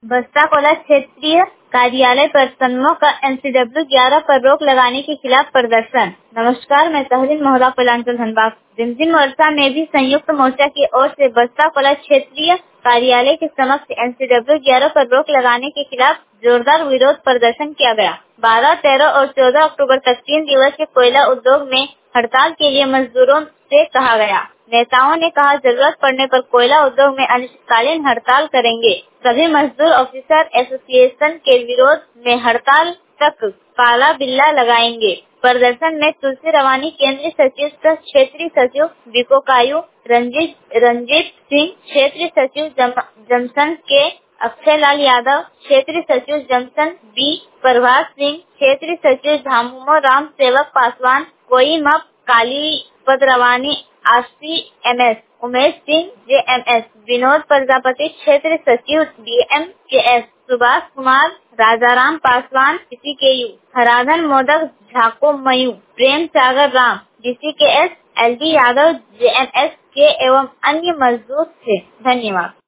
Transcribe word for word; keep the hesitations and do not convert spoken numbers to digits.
बस्ता कोला क्षेत्रीय कार्यालय प्रसन्नों का एनसीडब्ल्यू ग्यारह पर रोक लगाने के खिलाफ प्रदर्शन। नमस्कार, मैं तहरीन मोहल्ला पलांचल धनबाद। रिमझिम वर्षा में भी संयुक्त मोर्चा की ओर से बस्ता कोला क्षेत्रीय कार्यालय के समक्ष एनसीडब्ल्यू ग्यारह पर रोक लगाने के खिलाफ जोरदार विरोध प्रदर्शन किया गया। बारह, तेरह और चौदह अक्टूबर तक तीन दिवसीय कोयला उद्योग में हड़ताल के लिए मजदूरों से कहा गया। नेताओं ने कहा, जरूरत पड़ने पर कोयला उद्योग में अनिश्चितकालीन हड़ताल करेंगे। सभी मजदूर ऑफिसर एसोसिएशन के विरोध में हड़ताल तक काला बिल्ला लगाएंगे। प्रदर्शन में तुलसी रवानी, केंद्रीय सचिव सह क्षेत्रीय सचिव बिकोकायू, रंजीत रंजीत सिंह क्षेत्रीय सचिव जम, जमसन के, अक्षय लाल यादव क्षेत्रीय सचिव जमसन बी, प्रभात सिंह क्षेत्रीय सचिव झामुमो, राम सेवक पासवान कोई मप, काली पदरवानी RC MS, Umesh Singh JMS, Vinod Prajapati क्षेत्रीय सचिव DM K S, Subhash Kumar, Rajaram Paswan DC K U, Haradhan Modak झाको मयू, Prem Sagar Ram DC K S, LB Yadav JMS के एवं अन्य मजदूर थे। धन्यवाद।